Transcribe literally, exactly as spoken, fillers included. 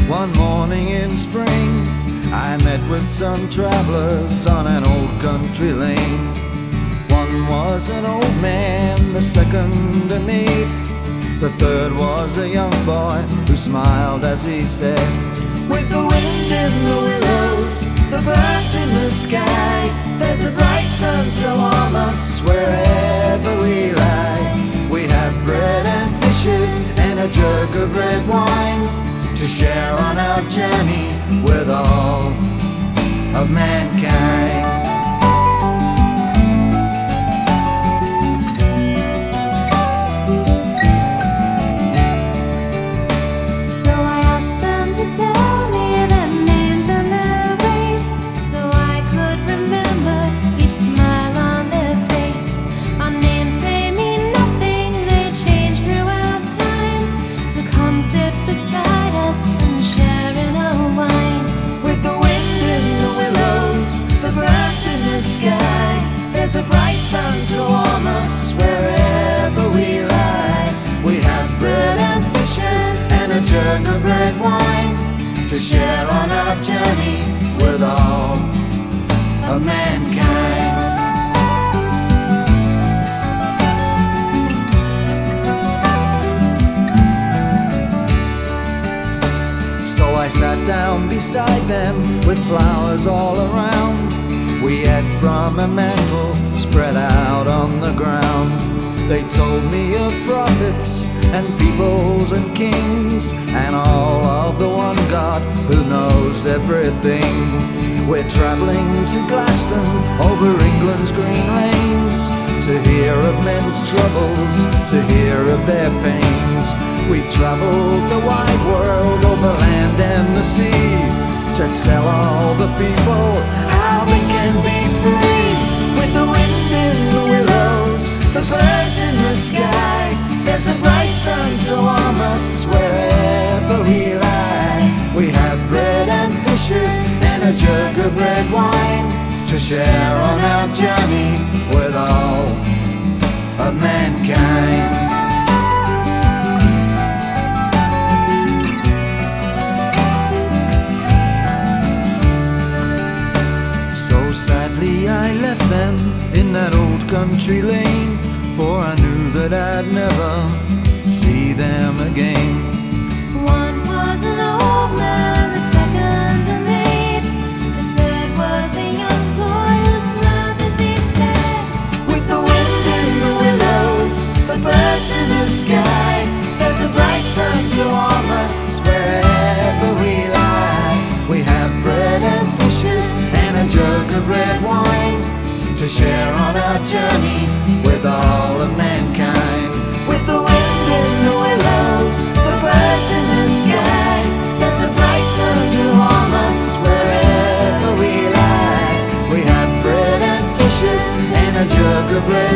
One morning in spring, I met with some travelers on an old country lane. One was an old man, the second a maid, the third was a young boy who smiled as he said, "With the wind in the willows, the birds in the sky, there's a bright sun to warm us wherever we lie. We have bread and fishes and a jug of red wine to share on our journey with all of mankind." There's a bright sun to warm us wherever we lie. We have bread and fishes and a jug of red wine to share on our journey with all of mankind. So I sat down beside them with flowers all around. We ate from a mantle spread out on the ground. They told me of prophets and peoples and kings, and all of the one God who knows everything. We're traveling to Glaston over England's green lanes, to hear of men's troubles, to hear of their pains. We've traveled the wide world over land and the sea, to tell all the people how they can be free. With the wind in the willows, the birds in the sky, there's a bright sun to warm us wherever we lie. We have bread and fishes and a jug of red wine to share on our journey with all of mankind. Sadly I left them in that old country lane, for I knew that I'd never see them again. One was an old man, the second a maid, the third was a young boy who smiled as he said, "With the wind in the willows, the birds in the sky, there's a bright sun to warm us wherever we lie. We have bread and fishes and a jug of red wine to share on our journey with all of mankind. With the wind in the willows, the birds in the sky, there's a bright sun to warm us wherever we lie. We have bread and fishes and a jug of red